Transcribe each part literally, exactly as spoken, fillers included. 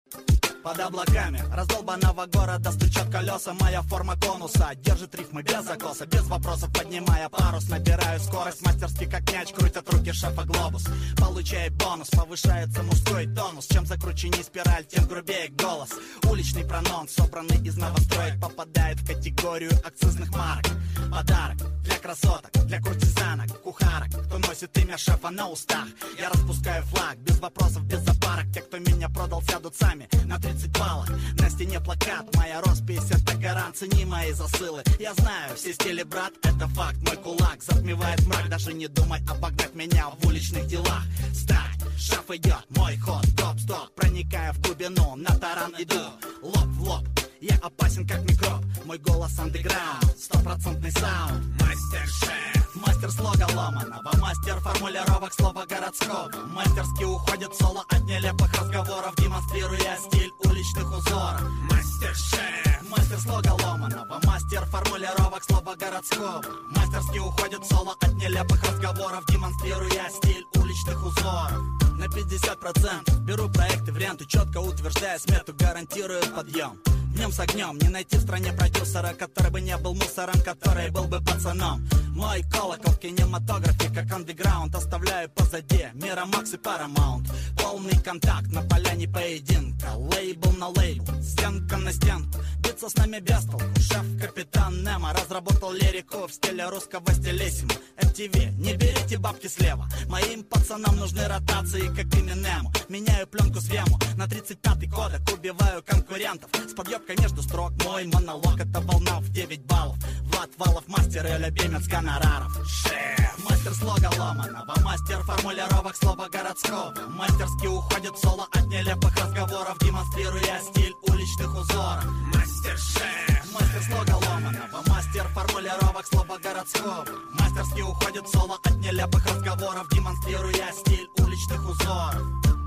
Под облаками раздолбанного города стучат колеса. Моя форма конуса держит рифмы без закоса. Без вопросов поднимая парус, набираю скорость. Мастерски как мяч крутят руки шефа глобус. Получая бонус, повышается мужской тонус. Чем закрученней спираль, тем грубее голос. Уличный прононс, собранный из новостроек, попадает в категорию акцизных марок. Подарок для красоток, для куртизанок, кухарок, кто носит имя шефа на устах. Я распускаю флаг, без вопросов, без запарок. Те, кто меня продал, сядут сами на тридцать баллов. На стене плакат, моя роспись, это гарант, цени мои засылы. Я знаю, все стили, брат, это факт. Мой кулак затмевает мрак, даже не думай обогнать меня в уличных делах. Стать, шеф идет, мой ход, топ-стоп, проникая в глубину, на таран иду, лоб в лоб. Я опасен как микроб, мой голос андеграунд, стопроцентный саунд. Мастер-шеф, мастер слога ломаного, мастер формулировок слова городского. Мастерски уходит соло от нелепых разговоров, демонстрируя стиль уличных узоров. Мастер-шеф, мастер слога ломаного, мастер формулировок слова городского. Мастерски уходит соло от нелепых разговоров, демонстрируя стиль уличных узоров. На пятьдесят процентов беру проекты в ренту, четко утверждая смету, гарантирую подъем. Днем с огнем, не найти в стране продюсера, который бы не был мусором, который был бы пацаном. Мой колокол в кинематографе, как андеграунд, оставляю позади Мирамакс и Paramount. Полный контакт на поляне поединка, лейбл на лейбл, стенка на стенку. Биться с нами без толку, шеф-капитан Немо разработал лирику в стиле русского стилиссимо. эм ти ви, не берите бабки слева, моим пацанам нужны ротации, как Эминему. Меняю пленку с вему, на тридцать пятый кодек убиваю конкурентов. С подъебкой между строк, мой монолог, это волна в девять баллов. Влад Валов, мастер и любимец гонораров. Шеф, мастер слога ломаного, мастер формулировок слова городского. Мастерски уходит соло от нелепых разговоров, демонстрируя стиль уличных узоров. Мастер-шеф, мастер слога ломаного, мастер формулировок слова городского. Мастерски уходит соло от нелепых разговоров, демонстрируя стиль уличных узоров.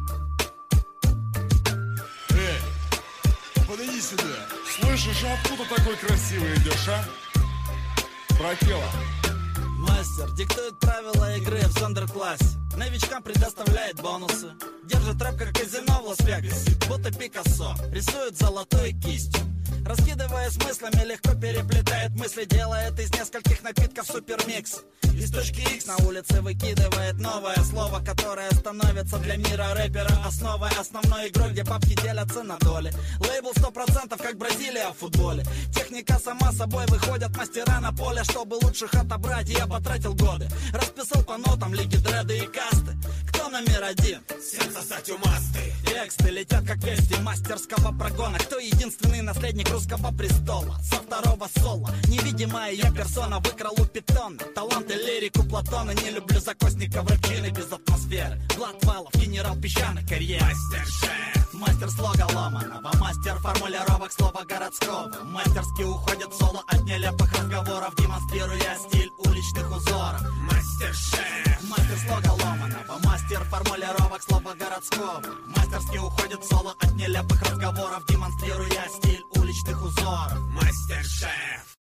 Эй, подойди сюда. Слышишь, откуда такой красивый идешь, а? Брателло. Мастер диктует правила игры в зондерклассе. Новичкам предоставляет бонусы. Держит рэп как казино в Лас-Вегасе, будто Пикассо рисует золотой кистью. Раскидывая смыслами, легко переплетает мысли, делает из нескольких напитков супермикс. Из точки X на улице выкидывает новое слово, которое становится для мира рэпера основой. Основной игрой, где бабки делятся на доли. Лейбл сто процентов, как Бразилия в футболе. Техника сама собой, выходят мастера на поле. Чтобы лучших отобрать, я потратил годы. Расписал по нотам лиги, дреды и касты. Кто номер один? Всем сосать умасты. Тексты летят как вести мастерского прогона. Кто единственный наследник русского престола? Со второго соло невидимая я персона, выкрал у питона талант и лирику Платона. Не люблю закосников рэпчины без атмосферы. Влад Валов, генерал песчаной карьеры. Мастер-шеф, мастер слога ломаного, мастер формулировок слова городского. Мастерски уходит соло от нелепых разговоров, демонстрируя стиль уличных узоров. Мастер-шеф, мастер слога ломаного, мастер формулировок слова городского. Мастерски уходит соло от нелепых разговоров, демонстрируя стиль уличных узоров. Мастер-шеф.